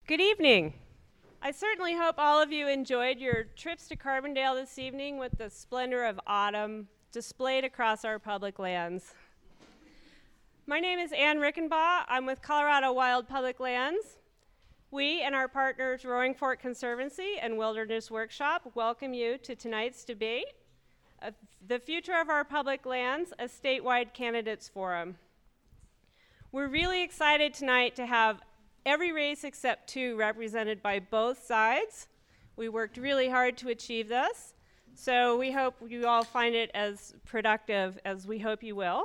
Good evening. I certainly hope all of you enjoyed your trips to Carbondale this evening with the splendor of autumn displayed across our public lands. My name is Ann Rickenbaugh. I'm with Colorado Wild Public Lands. We and our partners Roaring Fork Conservancy and Wilderness Workshop welcome you to tonight's debate of the future of our public lands, a statewide candidates forum. We're really excited tonight to have every race except two represented by both sides. We worked really hard to achieve this, so we hope you all find it as productive as we hope you will.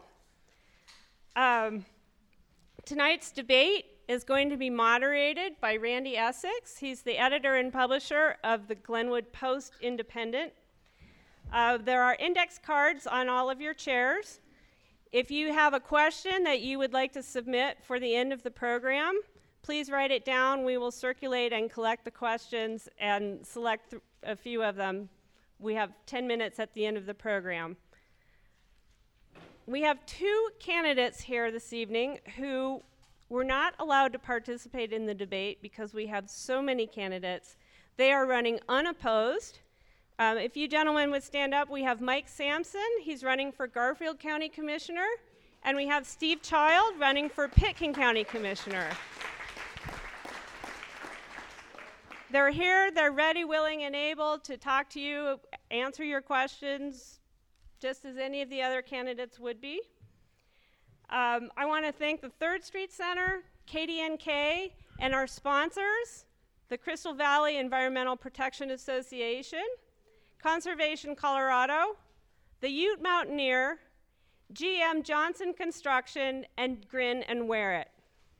Tonight's debate is going to be moderated by Randy Essex. He's the editor and publisher of the Glenwood Post-Independent. There are index cards on all of your chairs. If you have a question that you would like to submit for the end of the program, please write it down. We will circulate and collect the questions and select a few of them. We have 10 minutes at the end of the program. We have two candidates here this evening who were not allowed to participate in the debate because we have so many candidates. They are running unopposed. If you gentlemen would stand up, we have Mike Sampson. He's running for Garfield County Commissioner. And we have Steve Child running for Pitkin County Commissioner. They're here, they're ready, willing, and able to talk to you, answer your questions, just as any of the other candidates would be. I want to thank the 3rd Street Center, KDNK, and our sponsors, the Crystal Valley Environmental Protection Association, Conservation Colorado, the Ute Mountaineer, GM Johnson Construction, and Grin and Wear It.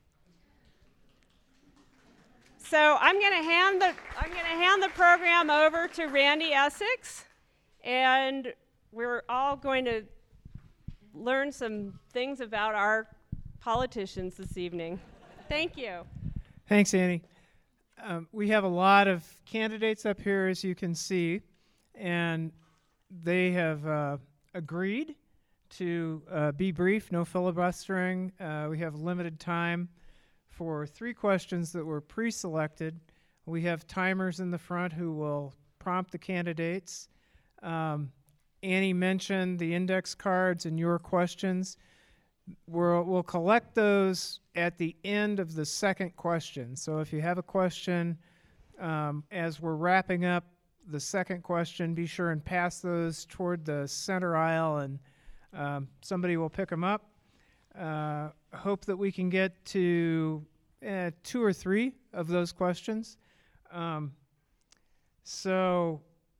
So I'm going to hand the program over to Randy Essex, and we're all going to learn some things about our politicians this evening. Thank you. Thanks, Annie. We have a lot of candidates up here, as you can see, and they have agreed to be brief, no filibustering. We have limited time for 3 questions that were pre-selected. We have timers in the front who will prompt the candidates. Annie mentioned the index cards and your questions. We'll collect those at the end of the second question. So if you have a question, as we're wrapping up the second question, be sure and pass those toward the center aisle, and somebody will pick them up. Hope that we can get to 2 or 3 of those questions. So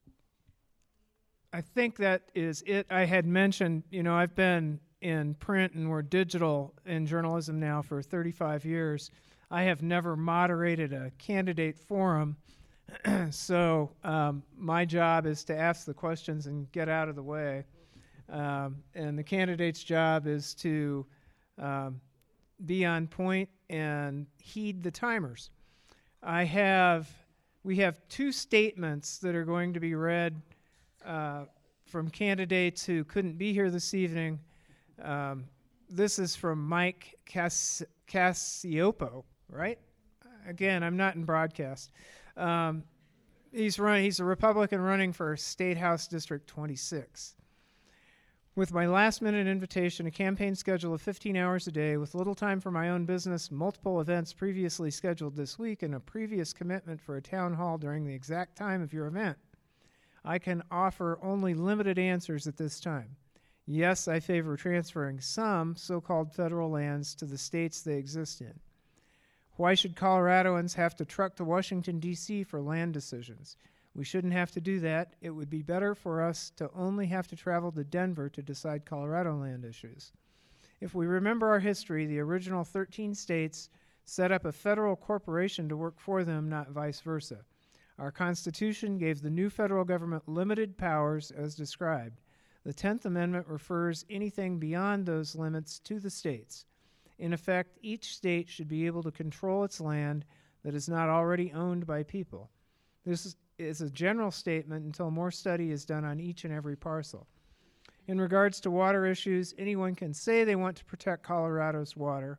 I think that is it. I had mentioned, I've been in print and we're digital in journalism now for 35 years. I have never moderated a candidate forum, so my job is to ask the questions and get out of the way. And the candidate's job is to be on point and heed the timers. We have 2 statements that are going to be read from candidates who couldn't be here this evening. This is from Mike Cacioppo, right? Again, I'm not in broadcast. He's a Republican running for State House District 26. With my last-minute invitation, a campaign schedule of 15 hours a day, with little time for my own business, multiple events previously scheduled this week, and a previous commitment for a town hall during the exact time of your event, I can offer only limited answers at this time. Yes, I favor transferring some so-called federal lands to the states they exist in. Why should Coloradoans have to truck to Washington, D.C. for land decisions? We shouldn't have to do that. It would be better for us to only have to travel to Denver to decide Colorado land issues. If we remember our history, the original 13 states set up a federal corporation to work for them, not vice versa. Our Constitution gave the new federal government limited powers as described. The 10th Amendment refers anything beyond those limits to the states. In effect, each state should be able to control its land that is not already owned by people. This is a general statement until more study is done on each and every parcel. In regards to water issues, anyone can say they want to protect Colorado's water.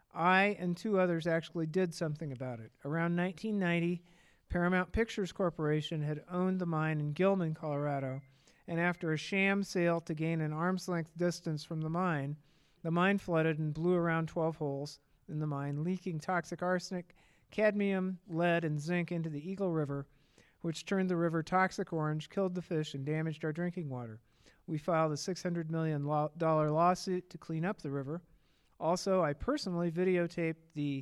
I and two others actually did something about it. Around 1990, Paramount Pictures Corporation had owned the mine in Gilman, Colorado, and after a sham sale to gain an arm's length distance from the mine flooded and blew around 12 holes in the mine, leaking toxic arsenic, cadmium, lead, and zinc into the Eagle River, which turned the river toxic orange, killed the fish, and damaged our drinking water. We filed a $600 million lawsuit to clean up the river. Also, I personally videotaped the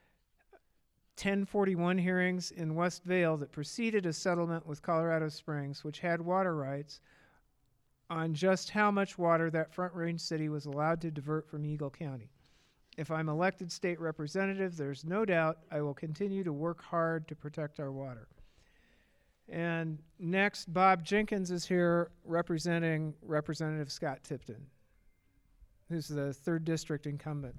1041 hearings in West Vail that preceded a settlement with Colorado Springs, which had water rights on just how much water that Front Range city was allowed to divert from Eagle County. If I'm elected state representative, there's no doubt I will continue to work hard to protect our water. And next, Bob Jenkins is here representing Representative Scott Tipton, who's the 3rd District incumbent.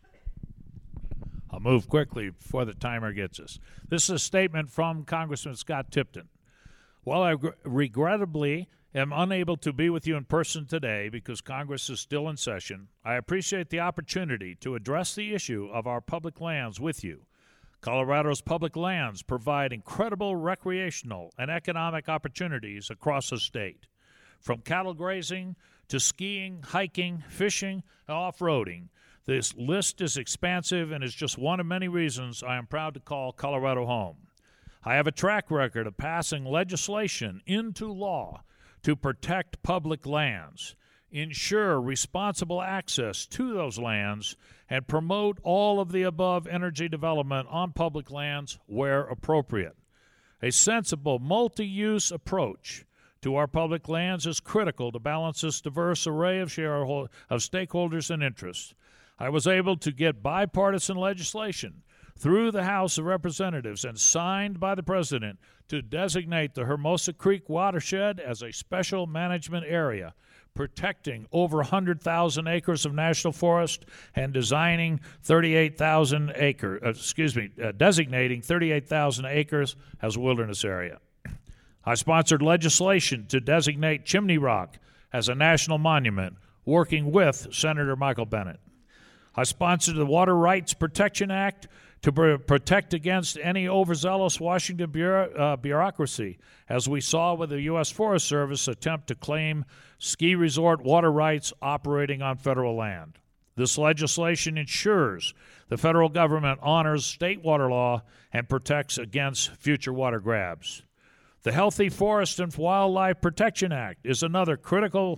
I'll move quickly before the timer gets us. This is a statement from Congressman Scott Tipton. While I regrettably am unable to be with you in person today because Congress is still in session, I appreciate the opportunity to address the issue of our public lands with you. Colorado's public lands provide incredible recreational and economic opportunities across the state. From cattle grazing to skiing, hiking, fishing, and off-roading, this list is expansive and is just one of many reasons I am proud to call Colorado home. I have a track record of passing legislation into law to protect public lands, ensure responsible access to those lands, and promote all of the above energy development on public lands where appropriate. A sensible multi-use approach to our public lands is critical to balance this diverse array of stakeholders and interests. I was able to get bipartisan legislation through the House of Representatives and signed by the President to designate the Hermosa Creek watershed as a special management area, protecting over 100,000 acres of national forest and designing 38,000 acres, designating 38,000 acres as a wilderness area. I sponsored legislation to designate Chimney Rock as a national monument, working with Senator Michael Bennet. I sponsored the Water Rights Protection Act to protect against any overzealous Washington bureaucracy, as we saw with the U.S. Forest Service attempt to claim ski resort water rights operating on federal land. This legislation ensures the federal government honors state water law and protects against future water grabs. The Healthy Forest and Wildlife Protection Act is another crucial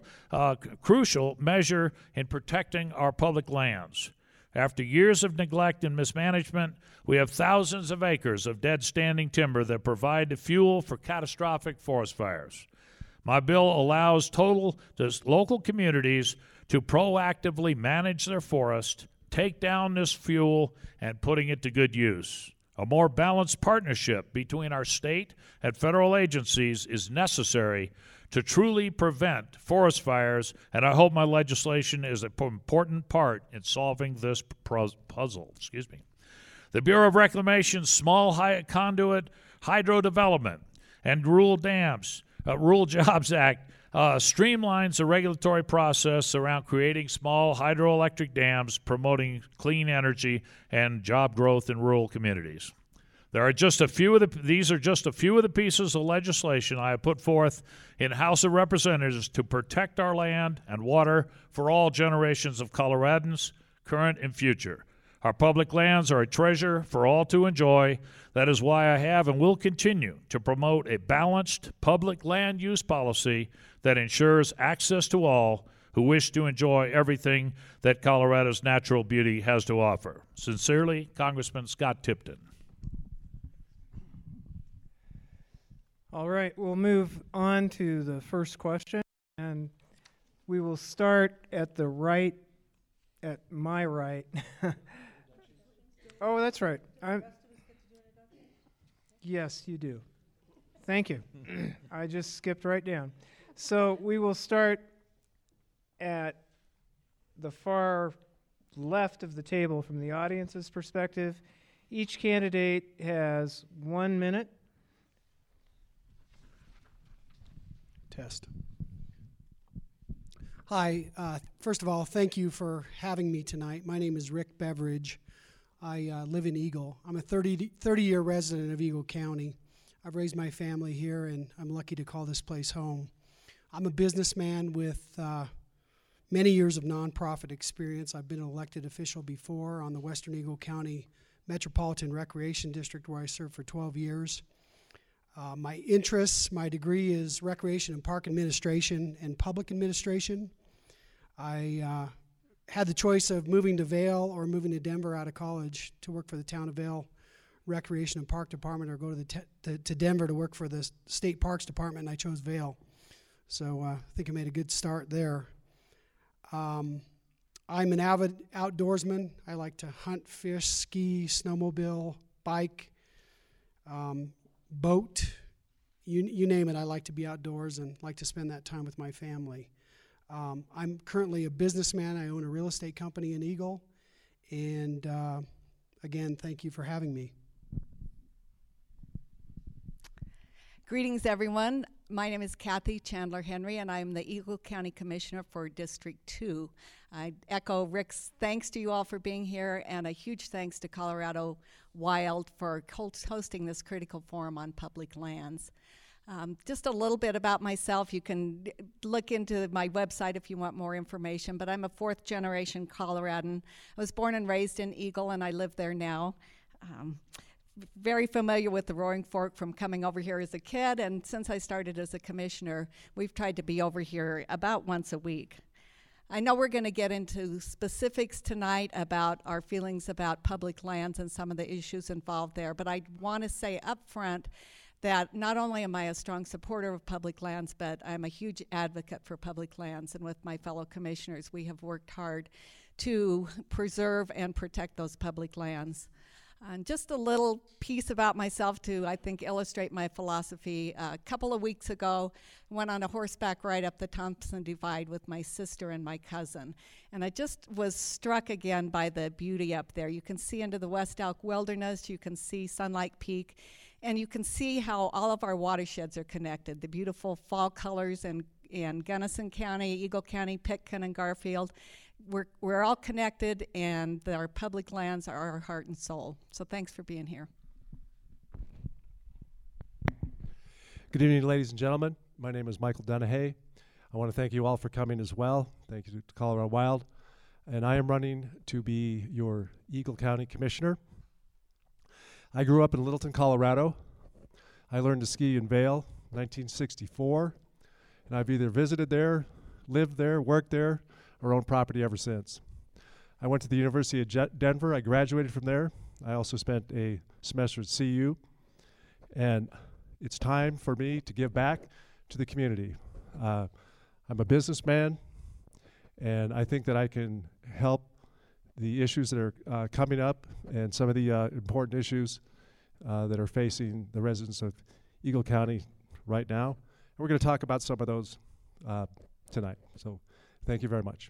measure in protecting our public lands. After years of neglect and mismanagement, we have thousands of acres of dead standing timber that provide the fuel for catastrophic forest fires. My bill allows local communities to proactively manage their forest, take down this fuel, and putting it to good use. A more balanced partnership between our state and federal agencies is necessary to truly prevent forest fires, and I hope my legislation is an important part in solving this puzzle. The Bureau of Reclamation's Small Conduit Hydro Development and Rural Jobs Act streamlines the regulatory process around creating small hydroelectric dams, promoting clean energy and job growth in rural communities. These are just a few of the pieces of legislation I have put forth in House of Representatives to protect our land and water for all generations of Coloradans, current and future. Our public lands are a treasure for all to enjoy. That is why I have and will continue to promote a balanced public land use policy that ensures access to all who wish to enjoy everything that Colorado's natural beauty has to offer. Sincerely, Congressman Scott Tipton. All right, we'll move on to the first question, and we will start at my right. Oh, that's right. Yes, you do. Thank you. I just skipped right down. So we will start at the far left of the table from the audience's perspective. Each candidate has 1 minute. Test. Hi. First of all, thank you for having me tonight. My name is Rick Beveridge. I live in Eagle. I'm a 30-year resident of Eagle County. I've raised my family here, and I'm lucky to call this place home. I'm a businessman with many years of nonprofit experience. I've been an elected official before on the Western Eagle County Metropolitan Recreation District, where I served for 12 years. My interests, my degree is Recreation and Park Administration and Public Administration. I had the choice of moving to Vail or moving to Denver out of college to work for the Town of Vail Recreation and Park Department, or go to Denver to work for the State Parks Department, and I chose Vail. So I think I made a good start there. I'm an avid outdoorsman. I like to hunt, fish, ski, snowmobile, bike, boat, you name it. I like to be outdoors and like to spend that time with my family. I'm currently a businessman. I own a real estate company in Eagle. And again, thank you for having me. Greetings, everyone. My name is Kathy Chandler Henry, and I'm the Eagle County Commissioner for District 2. I echo Rick's thanks to you all for being here, and a huge thanks to Colorado Wild for hosting this critical forum on public lands. Just a little bit about myself. You can look into my website if you want more information, but I'm a fourth-generation Coloradan. I was born and raised in Eagle, and I live there now. Very familiar with the Roaring Fork from coming over here as a kid, and since I started as a commissioner, we've tried to be over here about once a week. I know we're going to get into specifics tonight about our feelings about public lands and some of the issues involved there, but I want to say up front that not only am I a strong supporter of public lands, but I'm a huge advocate for public lands, and with my fellow commissioners, we have worked hard to preserve and protect those public lands. And just a little piece about myself to, I think, illustrate my philosophy. A couple of weeks ago, I went on a horseback ride up the Thompson Divide with my sister and my cousin. And I just was struck again by the beauty up there. You can see into the West Elk Wilderness, you can see Sunlight Peak, and you can see how all of our watersheds are connected. The beautiful fall colors in Gunnison County, Eagle County, Pitkin, and Garfield. We're all connected, and our public lands are our heart and soul. So thanks for being here. Good evening, ladies and gentlemen. My name is Michael Dennehy. I want to thank you all for coming as well. Thank you to Colorado Wild. And I am running to be your Eagle County Commissioner. I grew up in Littleton, Colorado. I learned to ski in Vail, 1964. And I've either visited there, lived there, worked there, or owned property ever since. I went to the University of Denver. I graduated from there. I also spent a semester at CU. And it's time for me to give back to the community. I'm a businessman, and I think that I can help the issues that are coming up and some of the important issues that are facing the residents of Eagle County right now. And we're going to talk about some of those tonight. So thank you very much.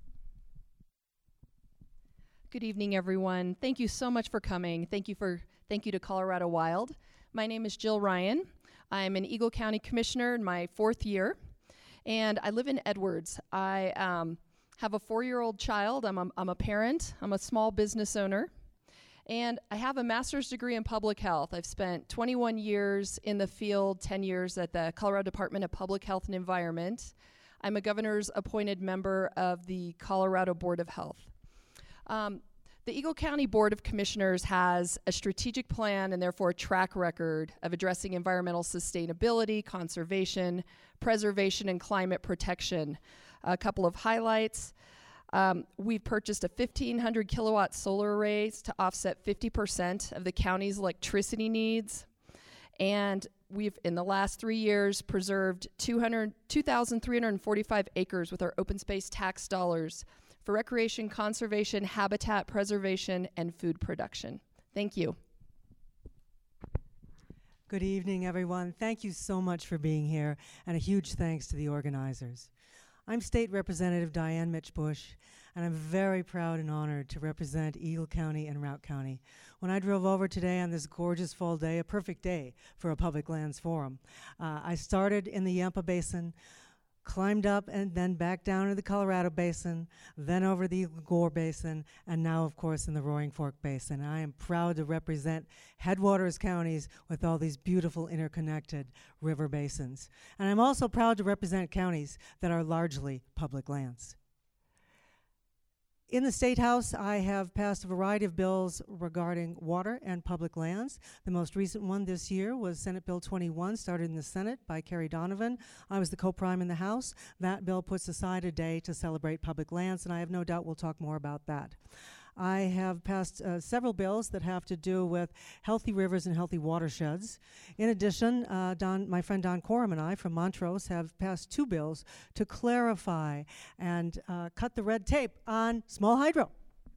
Good evening, everyone. Thank you so much for coming. Thank you to Colorado Wild. My name is Jill Ryan. I'm an Eagle County Commissioner in my 4th year, and I live in Edwards. I have a 4-year-old child. I'm a parent. I'm a small business owner, and I have a master's degree in public health. I've spent 21 years in the field, 10 years at the Colorado Department of Public Health and Environment. I'm a governor's appointed member of the Colorado Board of Health. The Eagle County Board of Commissioners has a strategic plan and therefore a track record of addressing environmental sustainability, conservation, preservation, and climate protection. A couple of highlights. We've purchased a 1,500 kilowatt solar array to offset 50% of the county's electricity needs. And we've, in the last 3 years, preserved 2,345 acres with our open space tax dollars for recreation, conservation, habitat preservation, and food production. Thank you. Good evening, everyone. Thank you so much for being here, and a huge thanks to the organizers. I'm State Representative Diane Mitch-Bush, and I'm very proud and honored to represent Eagle County and Routt County. When I drove over today on this gorgeous fall day, a perfect day for a public lands forum, I started in the Yampa Basin, climbed up and then back down to the Colorado Basin, then over the Eagle Gore Basin, and now, of course, in the Roaring Fork Basin. I am proud to represent headwaters counties with all these beautiful interconnected river basins. And I'm also proud to represent counties that are largely public lands. In the State House, I have passed a variety of bills regarding water and public lands. The most recent one this year was Senate Bill 21, started in the Senate by Carrie Donovan. I was the co-prime in the House. That bill puts aside a day to celebrate public lands, and I have no doubt we'll talk more about that. I have passed several bills that have to do with healthy rivers and healthy watersheds. In addition, my friend Don Coram and I from Montrose have passed 2 bills to clarify and cut the red tape on small hydro.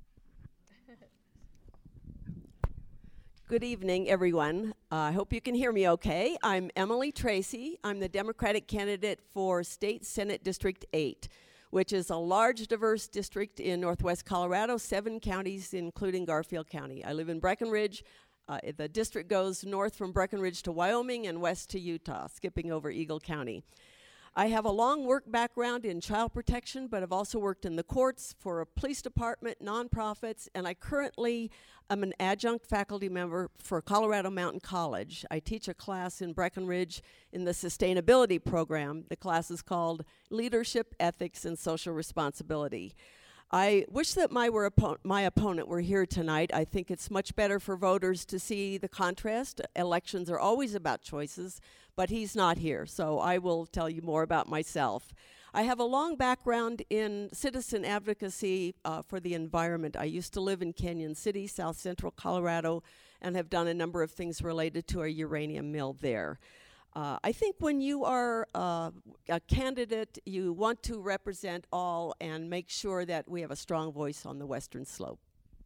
Good evening, everyone. I hope you can hear me okay. I'm Emily Tracy. I'm the Democratic candidate for State Senate District 8. Which is a large, diverse district in northwest Colorado, 7 counties, including Garfield County. I live in Breckenridge. The district goes north from Breckenridge to Wyoming and west to Utah, skipping over Eagle County. I have a long work background in child protection, but I've also worked in the courts, for a police department, nonprofits, and I currently am an adjunct faculty member for Colorado Mountain College. I teach a class in Breckenridge in the sustainability program. The class is called Leadership, Ethics, and Social Responsibility. I wish that my opponent were here tonight. I think it's much better for voters to see the contrast. Elections are always about choices, but he's not here, so I will tell you more about myself. I have a long background in citizen advocacy for the environment. I used to live in Canyon City, south central Colorado, and have done a number of things related to a uranium mill there. I think when you are a candidate, you want to represent all and make sure that we have a strong voice on the Western Slope.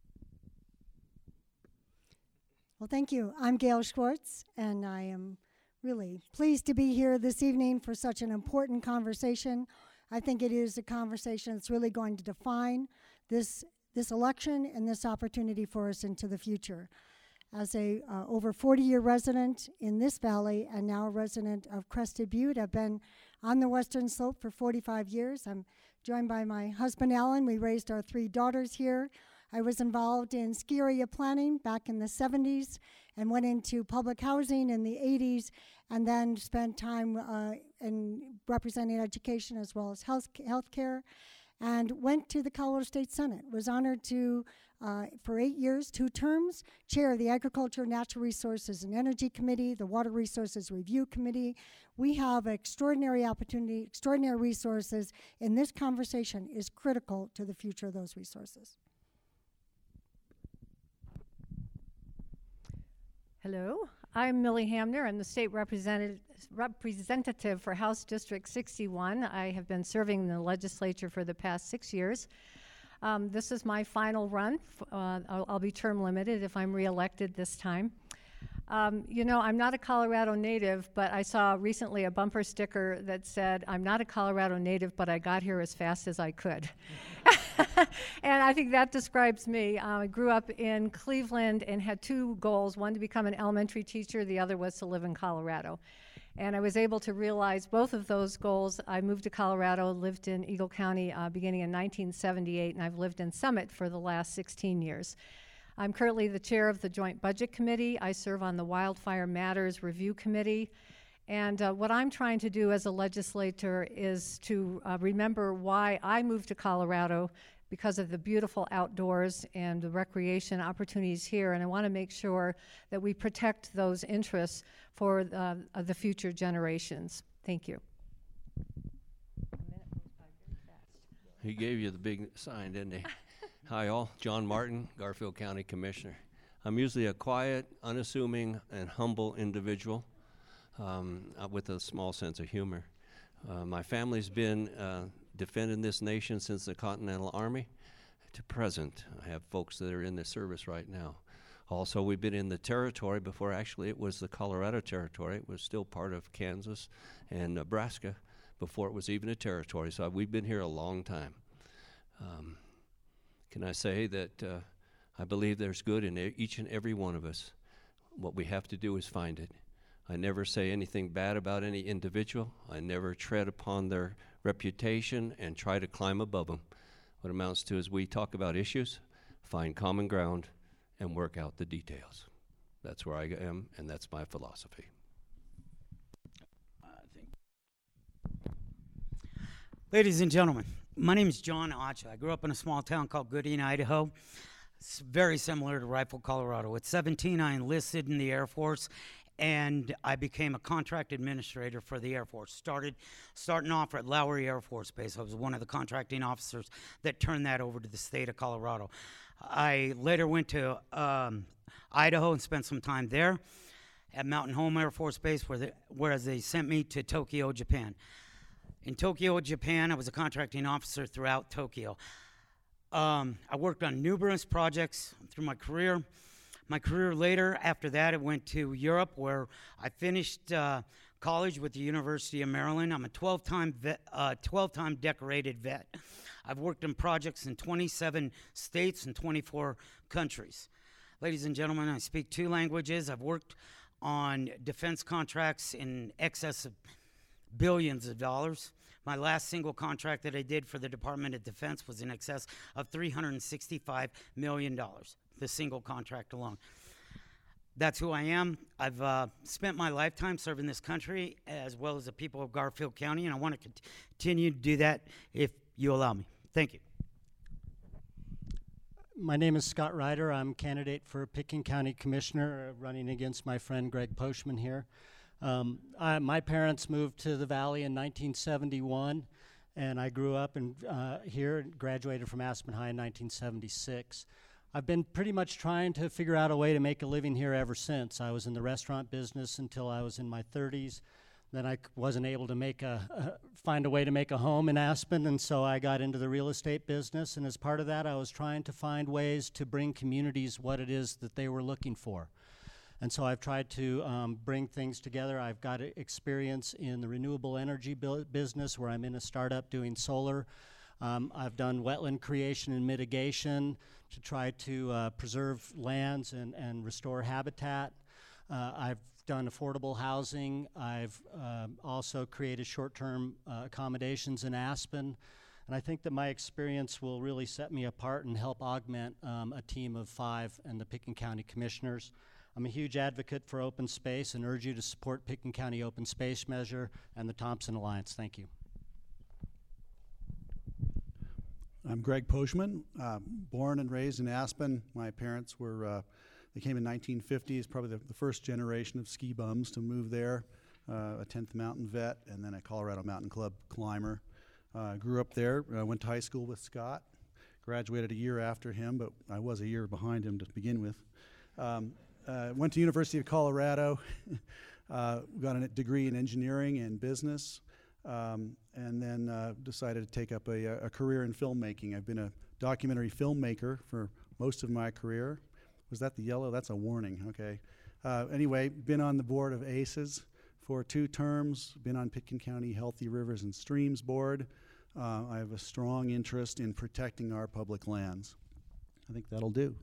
Well, thank you. I'm Gail Schwartz, and I am really pleased to be here this evening for such an important conversation. I think it is a conversation that's really going to define this election and this opportunity for us into the future. As a over 40-year resident in this valley and now a resident of Crested Butte, I've been on the Western Slope for 45 years. I'm joined by my husband, Alan. We raised our 3 daughters here. I was involved in ski area planning back in the 70s and went into public housing in the 80s, and then spent time in representing education as well as healthcare, and went to the Colorado State Senate. Was honored to, for 8 years, 2 terms, chair the Agriculture, Natural Resources, and Energy Committee, the Water Resources Review Committee. We have extraordinary opportunity, extraordinary resources, and this conversation is critical to the future of those resources. Hello, I'm Millie Hamner. I'm the state representative for House District 61. I have been serving in the legislature for the past 6 years. This is my final run. I'll be term limited if I'm reelected this time. You know, I'm not a Colorado native, but I saw recently a bumper sticker that said, "I'm not a Colorado native, but I got here as fast as I could." And I think that describes me. I grew up in Cleveland and had 2 goals, one to become an elementary teacher, the other was to live in Colorado. And I was able to realize both of those goals. I moved to Colorado, lived in Eagle County beginning in 1978, and I've lived in Summit for the last 16 years. I'm currently the chair of the Joint Budget Committee. I serve on the Wildfire Matters Review Committee. And what I'm trying to do as a legislator is to remember why I moved to Colorado, because of the beautiful outdoors and the recreation opportunities here. And I want to make sure that we protect those interests for the future generations. Thank you. He gave you the big sign, didn't he? Hi all, John Martin, Garfield County Commissioner. I'm usually a quiet, unassuming, and humble individual with a small sense of humor. My family's been defending this nation since the Continental Army to present. I have folks that are in the service right now. Also, we've been in the territory before actually it was the Colorado territory. It was still part of Kansas and Nebraska before it was even a territory. So we've been here a long time. Can I say that I believe there's good in each and every one of us. What we have to do is find it. I never say anything bad about any individual. I never tread upon their reputation, and try to climb above them. What it amounts to is we talk about issues, find common ground, and work out the details. That's where I am, and that's my philosophy. Ladies and gentlemen, my name is John Acha. I grew up in a small town called Gooding, Idaho. It's very similar to Rifle, Colorado. At 17, I enlisted in the Air Force, and I became a contract administrator for the Air Force. Starting off at Lowry Air Force Base. I was one of the contracting officers that turned that over to the state of Colorado. I later went to Idaho and spent some time there at Mountain Home Air Force Base, whereas they sent me to Tokyo, Japan. In Tokyo, Japan, I was a contracting officer throughout Tokyo. I worked on numerous projects through my career. My career later, after that, I went to Europe, where I finished college with the University of Maryland. I'm a 12-time decorated vet. I've worked on projects in 27 states and 24 countries. Ladies and gentlemen, I speak 2 languages. I've worked on defense contracts in excess of billions of dollars. My last single contract that I did for the Department of Defense was in excess of $365 million, the single contract alone. That's who I am. I've spent my lifetime serving this country as well as the people of Garfield County, and I want to continue to do that if you allow me. Thank you. My name is Scott Ryder. I'm candidate for Pickens County Commissioner, running against my friend Greg Poshman here. My parents moved to the Valley in 1971, and I grew up here and graduated from Aspen High in 1976. I've been pretty much trying to figure out a way to make a living here ever since. I was in the restaurant business until I was in my 30s. Then I wasn't able to find a way to make a home in Aspen, and so I got into the real estate business. And as part of that, I was trying to find ways to bring communities what it is that they were looking for. And so I've tried to bring things together. I've got experience in the renewable energy business, where I'm in a startup doing solar. I've done wetland creation and mitigation to try to preserve lands and restore habitat. I've done affordable housing. I've also created short-term accommodations in Aspen. And I think that my experience will really set me apart and help augment a team of 5 and the Pickens County Commissioners. I'm a huge advocate for open space and urge you to support Pickens County Open Space Measure and the Thompson Alliance. Thank you. I'm Greg Poshman, born and raised in Aspen. My parents they came in 1950s, probably the first generation of ski bums to move there, a 10th Mountain vet, and then a Colorado Mountain Club climber. Grew up there, went to high school with Scott, graduated a year after him, but I was a year behind him to begin with. Went to University of Colorado, got a degree in engineering and business, and then decided to take up a career in filmmaking. I've been a documentary filmmaker for most of my career. Was that the yellow? That's a warning, okay. Anyway, been on the board of ACES for 2 terms, been on Pickens County Healthy Rivers and Streams Board. I have a strong interest in protecting our public lands. I think that'll do.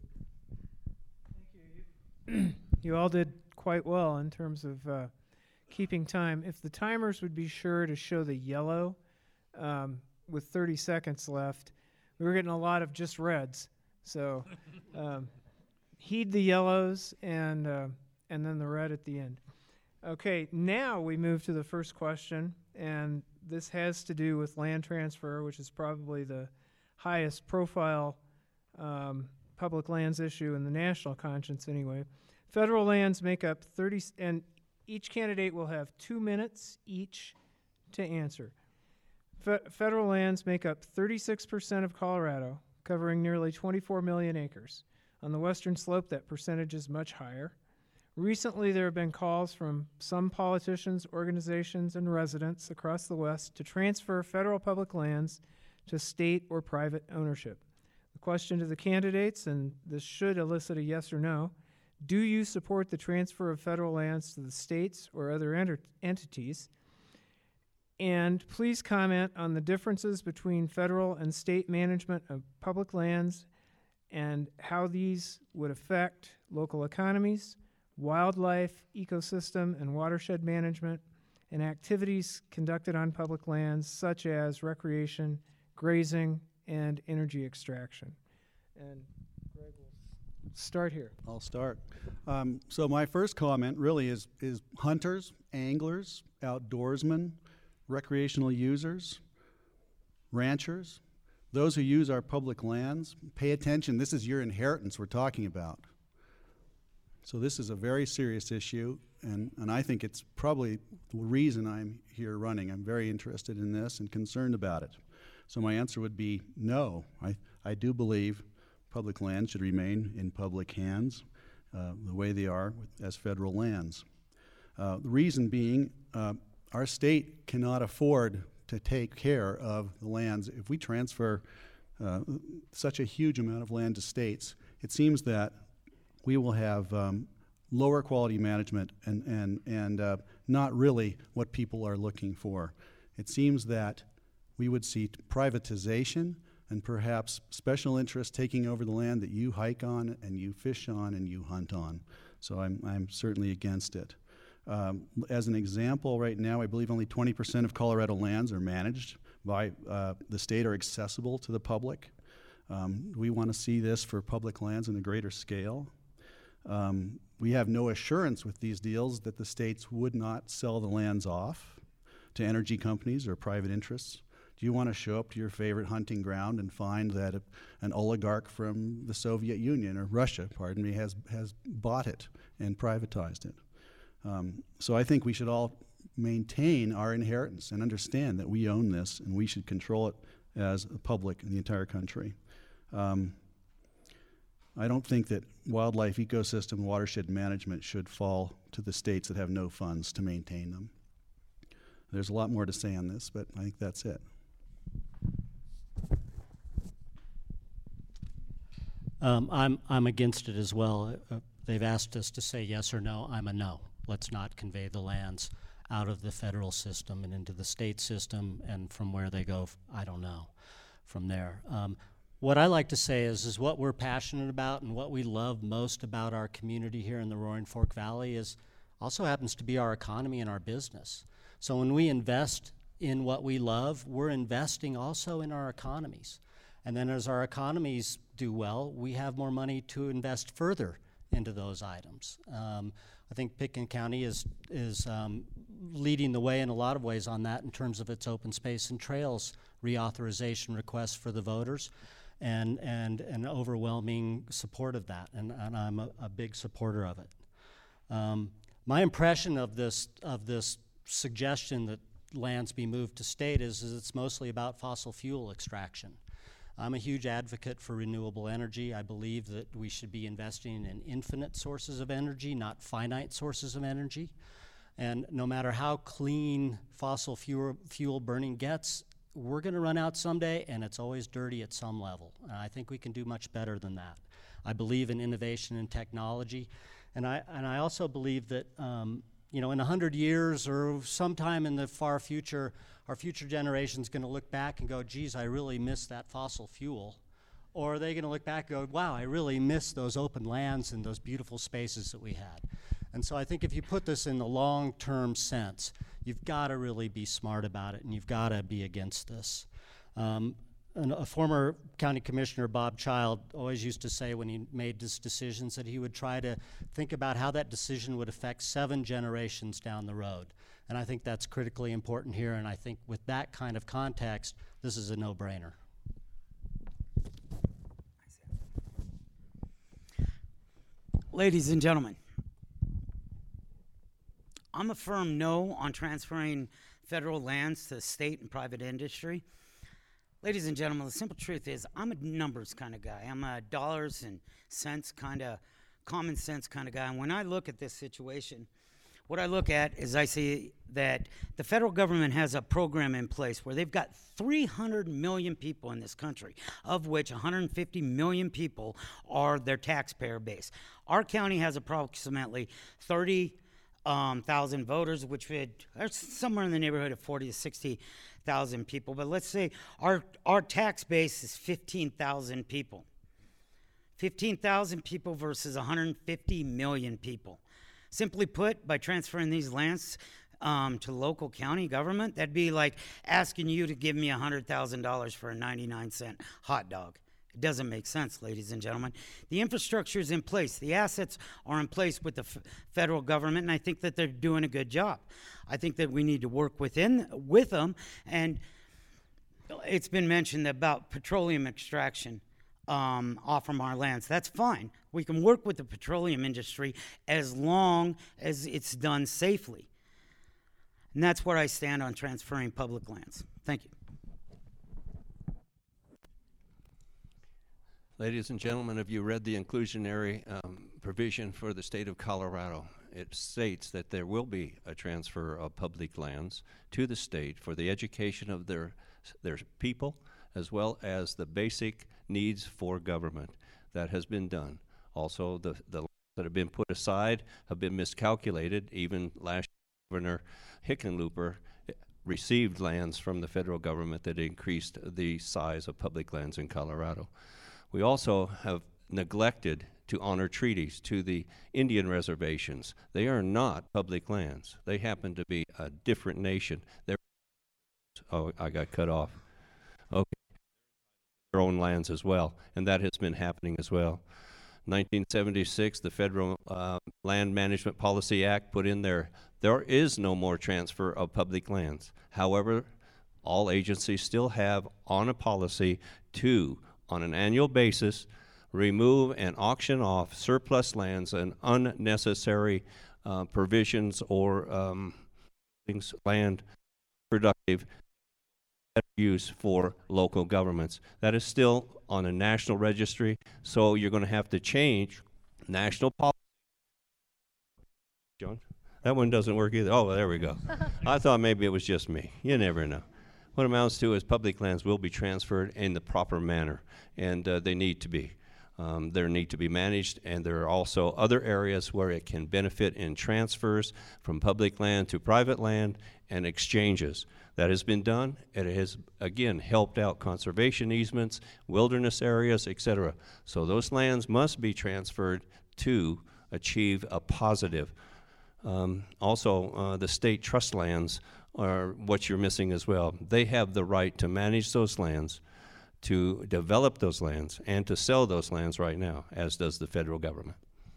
You all did quite well in terms of keeping time. If the timers would be sure to show the yellow with 30 seconds left, we were getting a lot of just reds. So heed the yellows and then the red at the end. Okay, now we move to the first question, and this has to do with land transfer, which is probably the highest profile public lands issue in the national conscience anyway. Federal lands make up 30, and each candidate will have 2 minutes each to answer. Federal lands make up 36% of Colorado, covering nearly 24 million acres. On the western slope, that percentage is much higher. Recently, there have been calls from some politicians, organizations, and residents across the West to transfer federal public lands to state or private ownership. The question to the candidates, and this should elicit a yes or no: do you support the transfer of federal lands to the states or other entities? And please comment on the differences between federal and state management of public lands and how these would affect local economies, wildlife, ecosystem, and watershed management, and activities conducted on public lands such as recreation, grazing, and energy extraction. And Greg will start here. I'll start. So my first comment really is hunters, anglers, outdoorsmen, recreational users, ranchers, those who use our public lands, pay attention. This is your inheritance we're talking about. So this is a very serious issue, and I think it's probably the reason I'm here running. I'm very interested in this and concerned about it. So my answer would be no. I do believe public lands should remain in public hands the way they are as federal lands. The reason being, our state cannot afford to take care of the lands. If we transfer such a huge amount of land to states, it seems that we will have lower quality management and not really what people are looking for. It seems that we would see privatization and perhaps special interests taking over the land that you hike on and you fish on and you hunt on. So I'm certainly against it. As an example, right now I believe only 20% of Colorado lands are managed by the state or accessible to the public. We want to see this for public lands on a greater scale. We have no assurance with these deals that the states would not sell the lands off to energy companies or private interests. Do you want to show up to your favorite hunting ground and find that an oligarch from the Soviet Union, or Russia, pardon me, has bought it and privatized it? So I think we should all maintain our inheritance and understand that we own this and we should control it as a public in the entire country. I don't think that wildlife ecosystem watershed management should fall to the states that have no funds to maintain them. There's a lot more to say on this, but I think that's it. I'm against it as well. They've asked us to say yes or no. I'm a no. Let's not convey the lands out of the federal system and into the state system, and from where they go, I don't know from there. What I like to say is what we're passionate about and what we love most about our community here in the Roaring Fork Valley is also happens to be our economy and our business. So when we invest in what we love, we're investing also in our economies. And then as our economies do well, we have more money to invest further into those items. I think Pitkin County is leading the way in a lot of ways on that in terms of its open space and trails reauthorization request for the voters, and an overwhelming support of that, and I'm a big supporter of it. My impression of this suggestion that lands be moved to state is it's mostly about fossil fuel extraction. I'm a huge advocate for renewable energy. I believe that we should be investing in infinite sources of energy, not finite sources of energy. And no matter how clean fossil fuel burning gets, we're going to run out someday, and it's always dirty at some level. And I think we can do much better than that. I believe in innovation and technology, and I also believe that in 100 years or sometime in the far future, our future generation's going to look back and go, geez, I really miss that fossil fuel. Or are they going to look back and go, wow, I really miss those open lands and those beautiful spaces that we had. And so I think if you put this in the long-term sense, you've got to really be smart about it, and you've got to be against this. A former county commissioner, Bob Child, always used to say when he made his decisions that he would try to think about how that decision would affect 7 generations down the road. And I think that's critically important here, and I think with that kind of context, this is a no-brainer. Ladies and gentlemen, I'm a firm no on transferring federal lands to state and private industry. Ladies and gentlemen, the simple truth is I'm a numbers kind of guy. I'm a dollars and cents kind of common sense kind of guy. And when I look at this situation, what I look at is I see that the federal government has a program in place where they've got 300 million people in this country, of which 150 million people are their taxpayer base. Our county has approximately 30,000 voters, which are somewhere in the neighborhood of 40 to 60,000 people. But let's say our tax base is 15,000 people. 15,000 people versus 150 million people. Simply put, by transferring these lands to local county government, that'd be like asking you to give me $100,000 for a 99-cent hot dog. It doesn't make sense, ladies and gentlemen. The infrastructure is in place. The assets are in place with the federal government, and I think that they're doing a good job. I think that we need to work with them, and it's been mentioned about petroleum extraction off from our lands. That's fine. We can work with the petroleum industry as long as it's done safely. And that's where I stand on transferring public lands. Thank you. Ladies and gentlemen, have you read the inclusionary provision for the state of Colorado? It states that there will be a transfer of public lands to the state for the education of their people, as well as the basic needs for government. That has been done. Also, the lands that have been put aside have been miscalculated. Even last year, Governor Hickenlooper received lands from the federal government that increased the size of public lands in Colorado. We also have neglected to honor treaties to the Indian reservations. They are not public lands. They happen to be a different nation. Oh, I got cut off. Okay. Their own lands as well, and that has been happening as well. 1976, the Federal Land Management Policy Act put in there is no more transfer of public lands. However, all agencies still have on a policy to, on an annual basis, remove and auction off surplus lands and unnecessary provisions or land productive use for local governments. That is still on a national registry, so you're going to have to change national policy. John? That one doesn't work either. Oh, well, there we go. I thought maybe it was just me. You never know. What it amounts to is public lands will be transferred in the proper manner, and they need to be. They need to be managed, and there are also other areas where it can benefit in transfers from public land to private land and exchanges. That has been done. It has, again, helped out conservation easements, wilderness areas, etc. So those lands must be transferred to achieve a positive. Also, the state trust lands are what you're missing as well. They have the right to manage those lands, to develop those lands, and to sell those lands right now, as does the federal government.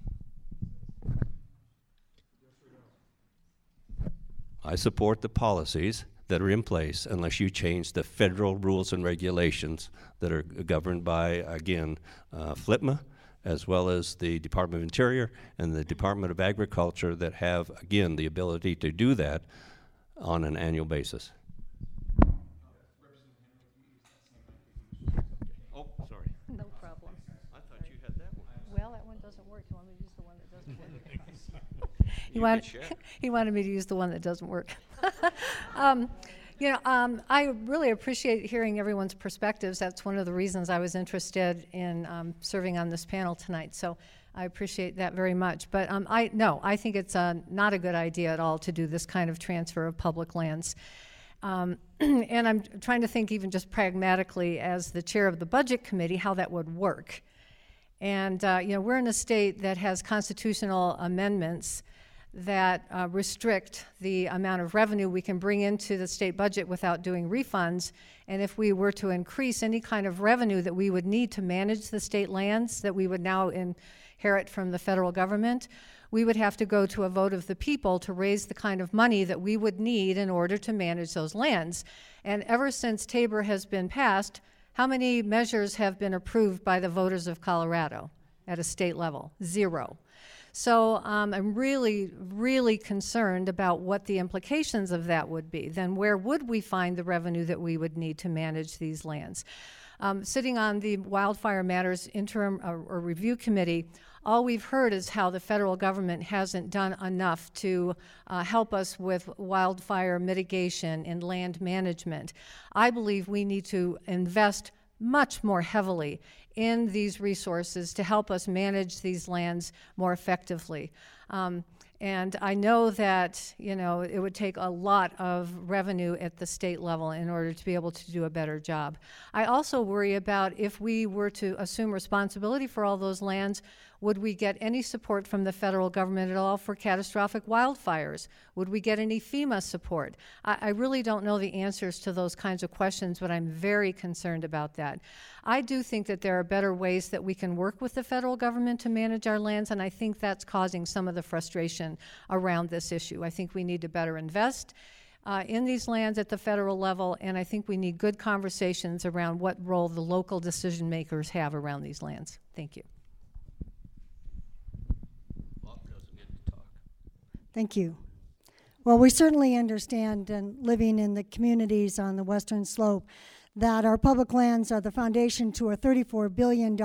I support the policies that are in place unless you change the federal rules and regulations that are governed by, again, FLTMA, as well as the Department of Interior and the Department of Agriculture that have, again, the ability to do that on an annual basis. Oh, sorry. No problem. I thought you had that one. Well, that one doesn't work. You want me to use the one that doesn't work? He wanted me to use the one that doesn't work. I really appreciate hearing everyone's perspectives. That's one of the reasons I was interested in serving on this panel tonight. So I appreciate that very much. But I think it's not a good idea at all to do this kind of transfer of public lands. And I'm trying to think even just pragmatically as the chair of the Budget Committee how that would work. And we're in a state that has constitutional amendments that restrict the amount of revenue we can bring into the state budget without doing refunds. And if we were to increase any kind of revenue that we would need to manage the state lands that we would now inherit from the federal government, we would have to go to a vote of the people to raise the kind of money that we would need in order to manage those lands. And ever since Tabor has been passed, how many measures have been approved by the voters of Colorado at a state level? 0. So I'm really, really concerned about what the implications of that would be. Then where would we find the revenue that we would need to manage these lands? Sitting on the Wildfire Matters Interim or Review Committee, all we've heard is how the federal government hasn't done enough to help us with wildfire mitigation and land management. I believe we need to invest much more heavily in these resources to help us manage these lands more effectively. And I know that, it would take a lot of revenue at the state level in order to be able to do a better job. I also worry about if we were to assume responsibility for all those lands, Would we get any support from the federal government at all for catastrophic wildfires? Would we get any FEMA support? I really don't know the answers to those kinds of questions, but I'm very concerned about that. I do think that there are better ways that we can work with the federal government to manage our lands, and I think that's causing some of the frustration around this issue. I think we need to better invest in these lands at the federal level, and I think we need good conversations around what role the local decision makers have around these lands. Thank you. Thank you. Well, we certainly understand, and living in the communities on the western slope, that our public lands are the foundation to a $34 billion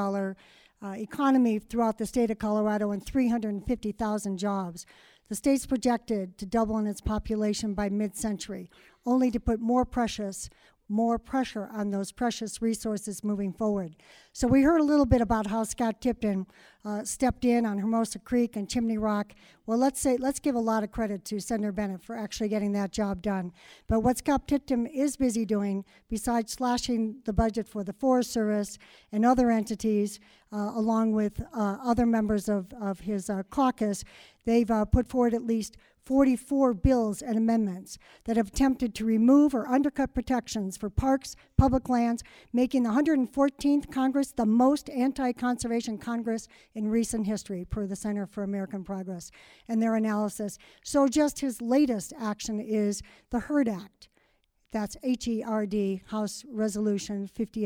economy throughout the state of Colorado and 350,000 jobs. The state's projected to double in its population by mid-century, only to put more pressure on those precious resources moving forward. So we heard a little bit about how Scott Tipton stepped in on Hermosa Creek and Chimney Rock. Well, let's give a lot of credit to Senator Bennett for actually getting that job done. But what Scott Tipton is busy doing, besides slashing the budget for the Forest Service and other entities, along with other members of his caucus, they've put forward at least 44 bills and amendments that have attempted to remove or undercut protections for parks, public lands, making the 114th Congress the most anti-conservation Congress in recent history, per the Center for American Progress and their analysis. So just his latest action is the HERD Act. That's HERD, House Resolution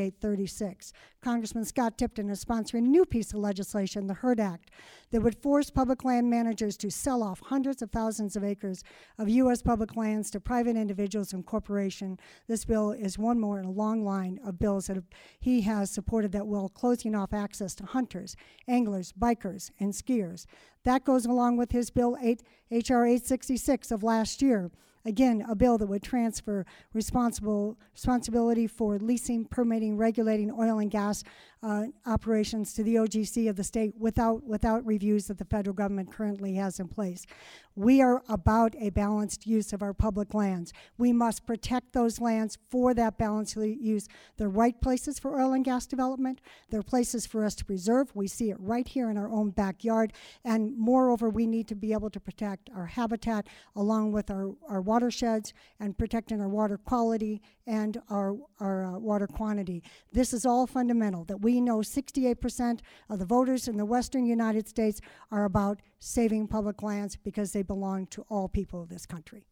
5836. Congressman Scott Tipton is sponsoring a new piece of legislation, the HERD Act, that would force public land managers to sell off hundreds of thousands of acres of U.S. public lands to private individuals and corporations. This bill is one more in a long line of bills that he has supported that will, closing off access to hunters, anglers, bikers, and skiers. That goes along with his bill H.R. 866 of last year. Again, a bill that would transfer responsibility for leasing, permitting, regulating oil and gas operations to the OGC of the state without reviews that the federal government currently has in place. We are about a balanced use of our public lands. We must protect those lands for that balanced use. They're right places for oil and gas development. They're places for us to preserve. We see it right here in our own backyard. And moreover, we need to be able to protect our habitat along with our watersheds and protecting our water quality and our water quantity. This is all fundamental, that we know 68% of the voters in the western United States are about saving public lands because they belong to all people of this country.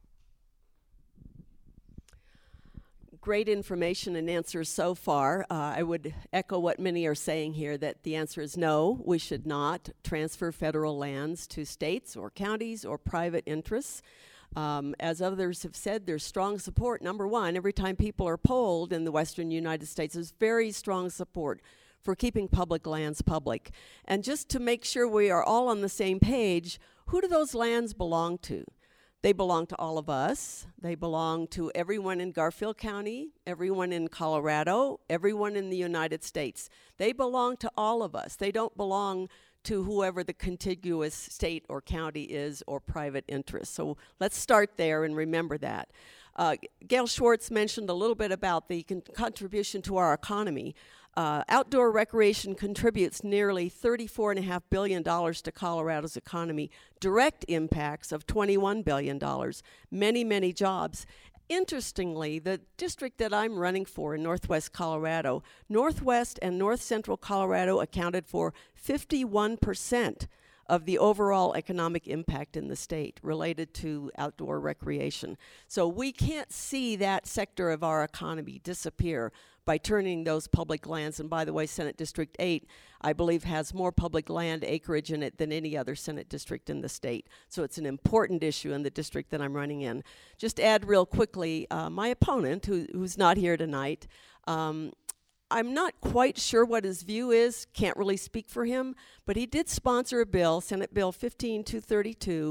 Great information and answers so far. I would echo what many are saying here, that the answer is no, we should not transfer federal lands to states or counties or private interests. As others have said, there's strong support. Number one, every time people are polled in the western United States, there's very strong support for keeping public lands public. And just to make sure we are all on the same page, who do those lands belong to? They belong to all of us. They belong to everyone in Garfield County, everyone in Colorado, everyone in the United States. They belong to all of us. They don't belong to whoever the contiguous state or county is or private interest. So let's start there and remember that. Gail Schwartz mentioned a little bit about the contribution to our economy. Outdoor recreation contributes nearly $34.5 billion to Colorado's economy, direct impacts of $21 billion, many, many jobs. Interestingly, the district that I'm running for in Northwest Colorado, Northwest and North Central Colorado accounted for 51% of the overall economic impact in the state related to outdoor recreation. So we can't see that sector of our economy disappear by turning those public lands. And by the way, Senate District 8, I believe, has more public land acreage in it than any other Senate district in the state. So it's an important issue in the district that I'm running in. Just add real quickly, my opponent, who's not here tonight, I'm not quite sure what his view is, can't really speak for him, but he did sponsor a bill, Senate Bill 15232,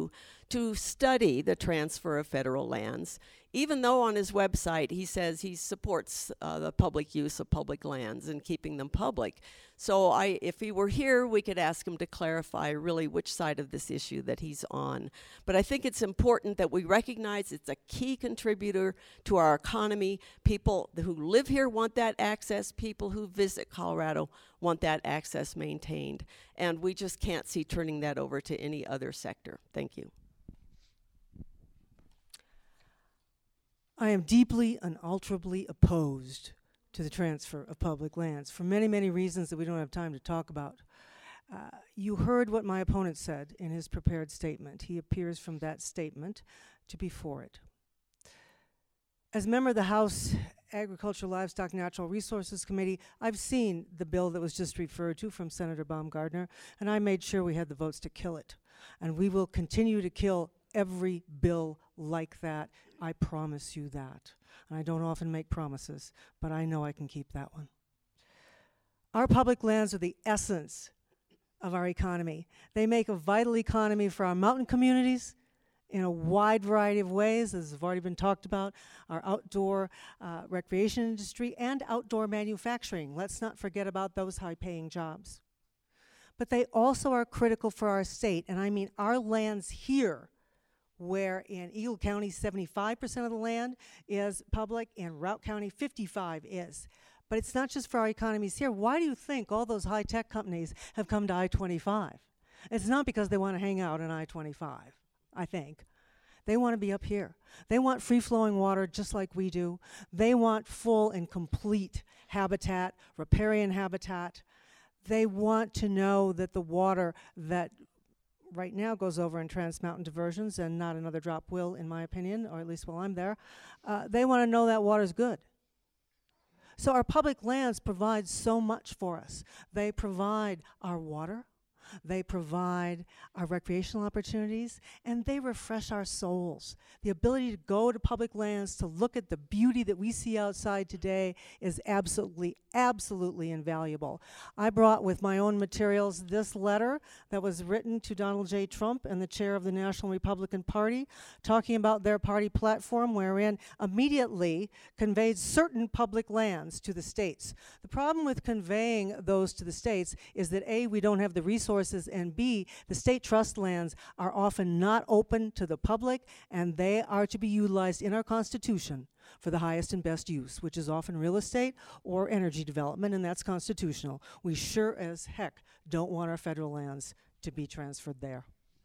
to study the transfer of federal lands, even though on his website he says he supports the public use of public lands and keeping them public. So if he were here, we could ask him to clarify really which side of this issue that he's on. But I think it's important that we recognize it's a key contributor to our economy. People who live here want that access. People who visit Colorado want that access maintained. And we just can't see turning that over to any other sector. Thank you. I am deeply, unalterably opposed to the transfer of public lands for many, many reasons that we don't have time to talk about. You heard what my opponent said in his prepared statement. He appears from that statement to be for it. As member of the House Agriculture, Livestock, Natural Resources Committee, I've seen the bill that was just referred to from Senator Baumgardner, and I made sure we had the votes to kill it. And we will continue to kill every bill like that. I promise you that. And I don't often make promises, but I know I can keep that one. Our public lands are the essence of our economy. They make a vital economy for our mountain communities in a wide variety of ways, as have already been talked about, our outdoor recreation industry and outdoor manufacturing. Let's not forget about those high-paying jobs. But they also are critical for our state, and I mean our lands here, where in Eagle County 75% of the land is public, in Routt County 55% is. But it's not just for our economies here. Why do you think all those high-tech companies have come to I-25? It's not because they want to hang out in I-25, I think. They want to be up here. They want free-flowing water just like we do. They want full and complete habitat, riparian habitat. They want to know that the water that right now goes over in Trans Mountain diversions, and not another drop will, in my opinion, or at least while I'm there, they want to know that water's good. So our public lands provide so much for us. They provide our water, they provide our recreational opportunities, and they refresh our souls. The ability to go to public lands, to look at the beauty that we see outside today is absolutely, absolutely invaluable. I brought with my own materials this letter that was written to Donald J. Trump and the chair of the National Republican Party, talking about their party platform, wherein immediately conveyed certain public lands to the states. The problem with conveying those to the states is that A, we don't have the resources, and B, the state trust lands are often not open to the public, and they are to be utilized in our Constitution for the highest and best use, which is often real estate or energy development, and that's constitutional. We sure as heck don't want our federal lands to be transferred there.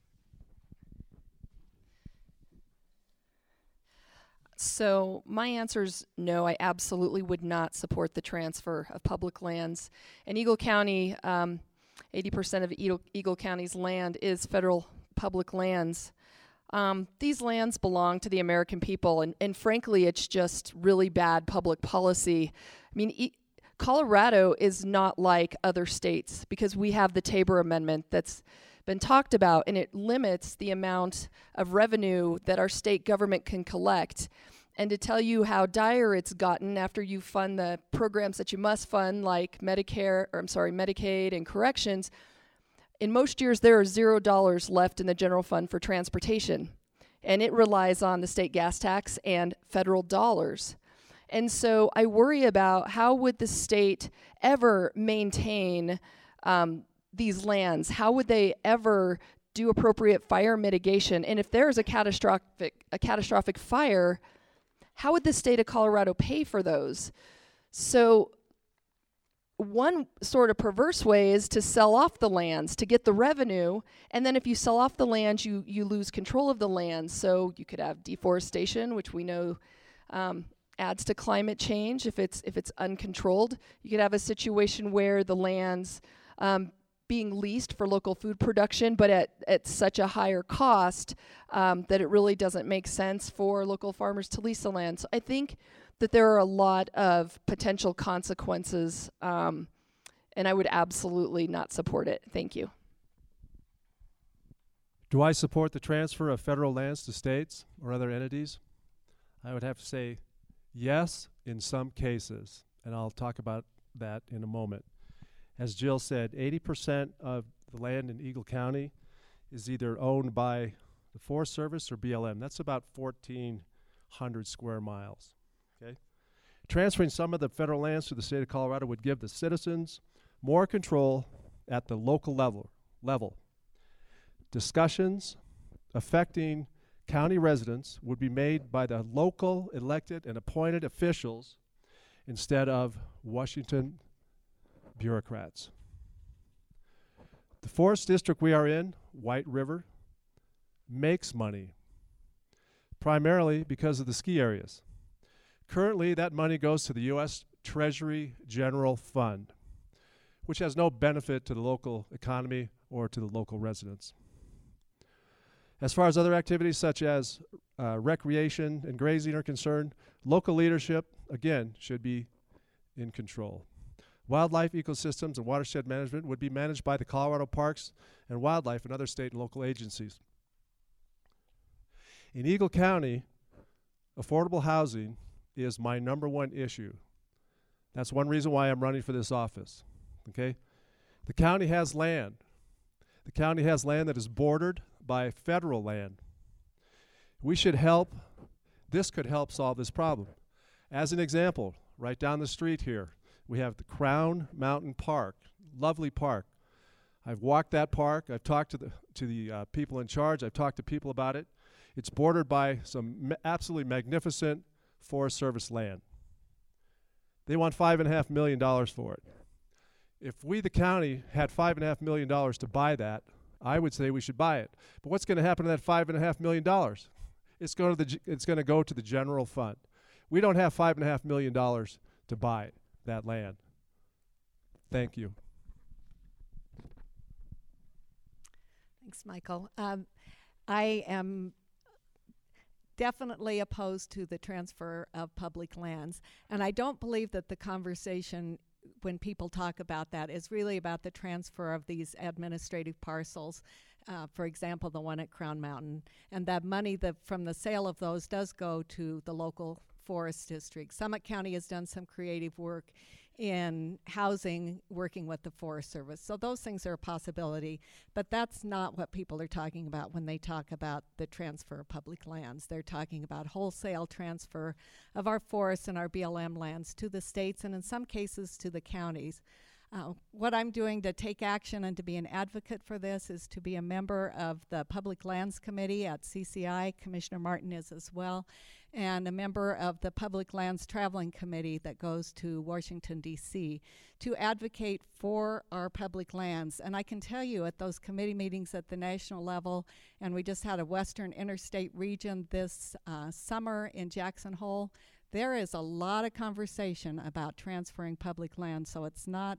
So my answer is no, I absolutely would not support the transfer of public lands. In Eagle County, 80% of Eagle County's land is federal public lands. These lands belong to the American people, and frankly, it's just really bad public policy. I mean, Colorado is not like other states because we have the Tabor Amendment that's been talked about, and it limits the amount of revenue that our state government can collect. And to tell you how dire it's gotten after you fund the programs that you must fund, like Medicaid and corrections, in most years there are $0 left in the general fund for transportation. And it relies on the state gas tax and federal dollars. And so I worry about how would the state ever maintain these lands? How would they ever do appropriate fire mitigation? And if there is a catastrophic fire, how would the state of Colorado pay for those? So one sort of perverse way is to sell off the lands to get the revenue, and then if you sell off the land, you lose control of the land. So you could have deforestation, which we know adds to climate change if it's uncontrolled. You could have a situation where the land's being leased for local food production, but at such a higher cost that it really doesn't make sense for local farmers to lease the land. So I think that there are a lot of potential consequences, and I would absolutely not support it. Thank you. Do I support the transfer of federal lands to states or other entities? I would have to say yes in some cases, and I'll talk about that in a moment. As Jill said, 80% of the land in Eagle County is either owned by The Forest Service, or BLM, that's about 1,400 square miles. Okay? Transferring some of the federal lands to the state of Colorado would give the citizens more control at the local level. Discussions affecting county residents would be made by the local elected and appointed officials instead of Washington bureaucrats. The forest district we are in, White River, makes money, primarily because of the ski areas. Currently, that money goes to the U.S. Treasury General Fund, which has no benefit to the local economy or to the local residents. As far as other activities such as recreation and grazing are concerned, local leadership, again, should be in control. Wildlife ecosystems and watershed management would be managed by the Colorado Parks and Wildlife and other state and local agencies. In Eagle County, affordable housing is my #1 issue. That's one reason why I'm running for this office. Okay? The county has land. The county has land that is bordered by federal land. We should help. This could help solve this problem. As an example, right down the street here, we have the Crown Mountain Park, lovely park. I've walked that park. I've talked to the people in charge. I've talked to people about it. It's bordered by some absolutely magnificent Forest Service land. They want $5.5 million for it. If we, the county, had $5.5 million to buy that, I would say we should buy it. But what's going to happen to that $5.5 million? It's going to go to the general fund. We don't have $5.5 million to buy that land. Thank you. Thanks, Michael. I am definitely opposed to the transfer of public lands, and I don't believe that the conversation when people talk about that is really about the transfer of these administrative parcels. For example, the one at Crown Mountain, and that money from the sale of those does go to the local forest district. Summit County has done some creative work in housing, working with the Forest Service. So those things are a possibility, but that's not what people are talking about when they talk about the transfer of public lands. They're talking about wholesale transfer of our forests and our BLM lands to the states and in some cases to the counties. What I'm doing to take action and to be an advocate for this is to be a member of the Public Lands Committee at CCI. Commissioner Martin is as well, and a member of the Public Lands Traveling Committee that goes to Washington, D.C. to advocate for our public lands. And I can tell you at those committee meetings at the national level, and we just had a Western Interstate region this summer in Jackson Hole, there is a lot of conversation about transferring public land. So it's not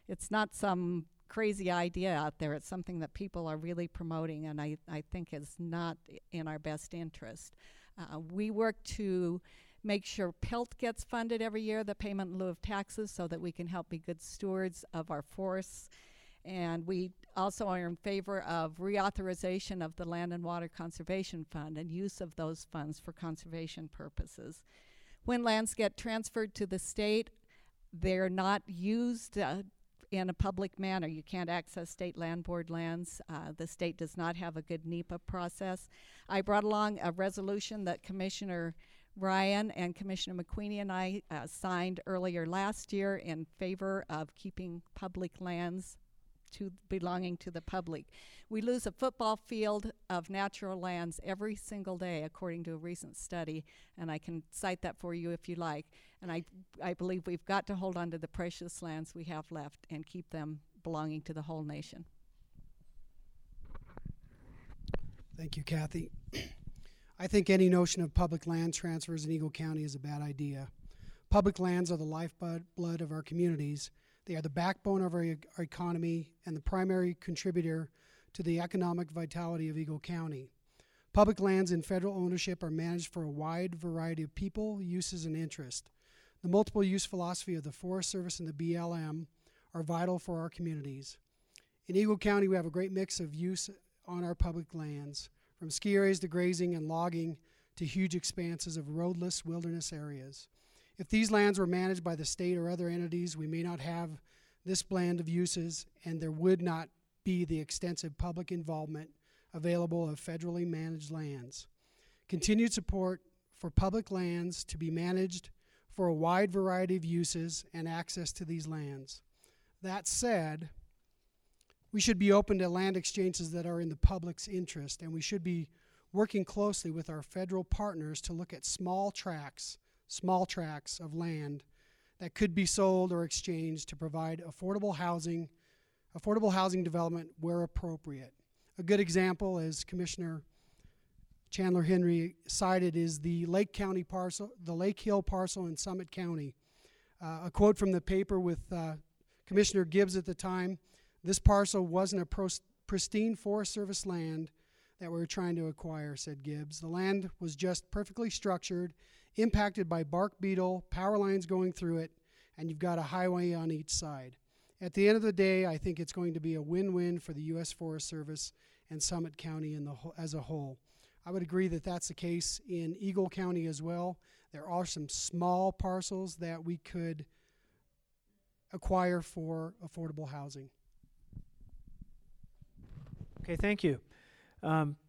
some crazy idea out there. It's something that people are really promoting, and I think is not in our best interest. We work to make sure PILT gets funded every year, the payment in lieu of taxes, so that we can help be good stewards of our forests. And we also are in favor of reauthorization of the Land and Water Conservation Fund and use of those funds for conservation purposes. When lands get transferred to the state, they're not used in a public manner. You can't access state land board lands. The state does not have a good NEPA process. I brought along a resolution that Commissioner Ryan and Commissioner McQueenie and I signed earlier last year in favor of keeping public lands belonging to the public. We lose a football field of natural lands every single day, according to a recent study, and I can cite that for you if you like. And I believe we've got to hold on to the precious lands we have left and keep them belonging to the whole nation. Thank you, Kathy. I think any notion of public land transfers in Eagle County is a bad idea. Public lands are the lifeblood of our communities. They are the backbone of our economy and the primary contributor to the economic vitality of Eagle County. Public lands in federal ownership are managed for a wide variety of people, uses, and interests. The multiple use philosophy of the Forest Service and the BLM are vital for our communities. In Eagle County, we have a great mix of use on our public lands, from ski areas to grazing and logging to huge expanses of roadless wilderness areas. If these lands were managed by the state or other entities, we may not have this blend of uses, and there would not be the extensive public involvement available of federally managed lands. Continued support for public lands to be managed for a wide variety of uses and access to these lands. That said, we should be open to land exchanges that are in the public's interest, and we should be working closely with our federal partners to look at small tracts of land that could be sold or exchanged to provide affordable housing development where appropriate. A good example, as Commissioner Chandler Henry cited, is the Lake Hill parcel in Summit County. A quote from the paper with Commissioner Gibbs at the time: "This parcel wasn't a pristine Forest Service land that we were trying to acquire," said Gibbs. "The land was just perfectly structured, impacted by bark beetle, power lines going through it, and you've got a highway on each side." At the end of the day, I think it's going to be a win-win for the U.S. Forest Service and Summit County as a whole. I would agree that that's the case in Eagle County as well. There are some small parcels that we could acquire for affordable housing. Okay, thank you.